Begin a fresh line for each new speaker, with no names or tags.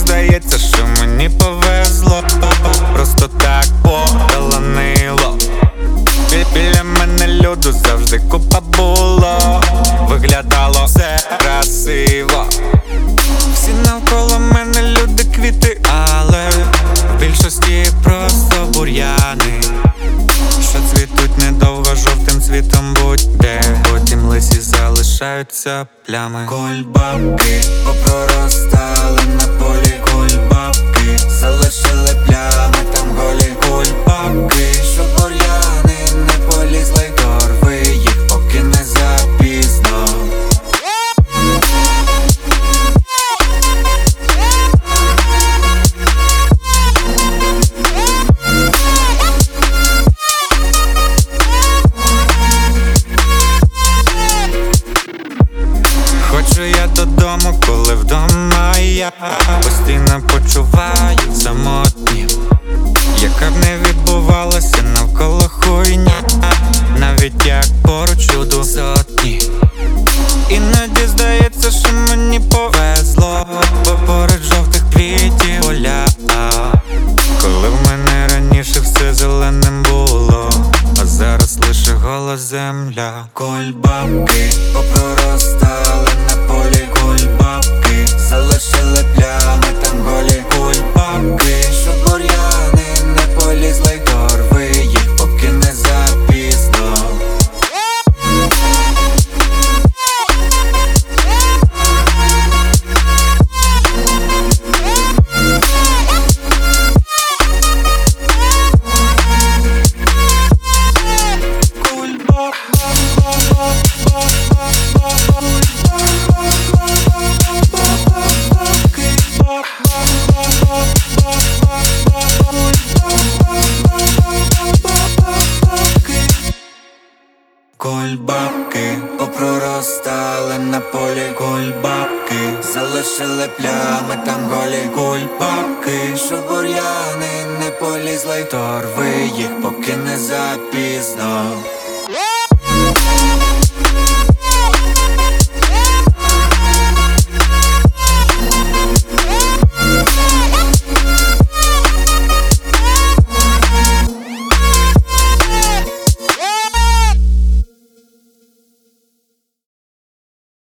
здається, що мені повезло, просто так поталанило. Біля мене люду завжди купа було, виглядало все красиво. Всі навколо мене люди квіти, але в більшості просто бур'яни, що цвітуть недовго, жовтим цвітом будь-де, потім лисі залишаються плями. Кульбабки попроростали на полі, кульбабки залишили плями там голі. Кульбабки, що бур'яни не полізли, дорви їх, поки не запізно. Хочу я додому, коли вдома я постійно почуваю самотні. Яка б не відбувалася навколо хуйня, навіть як поруч люду сотні. Іноді здається, що мені повезло, бо поруч жовтих квітів поля. Коли в мене раніше все зеленим було, а зараз лише гола земля. Кульбабки попроростали на полі, кульбабки залишили плями там голі. Кульбабки, що бур'яни не полізли, дорви їх, поки не запізно. Кульбабки попроростали на полі, кульбабки залишили плями там голі. Кульбабки, що бур'яни не полізли, дорви їх, поки не запізно.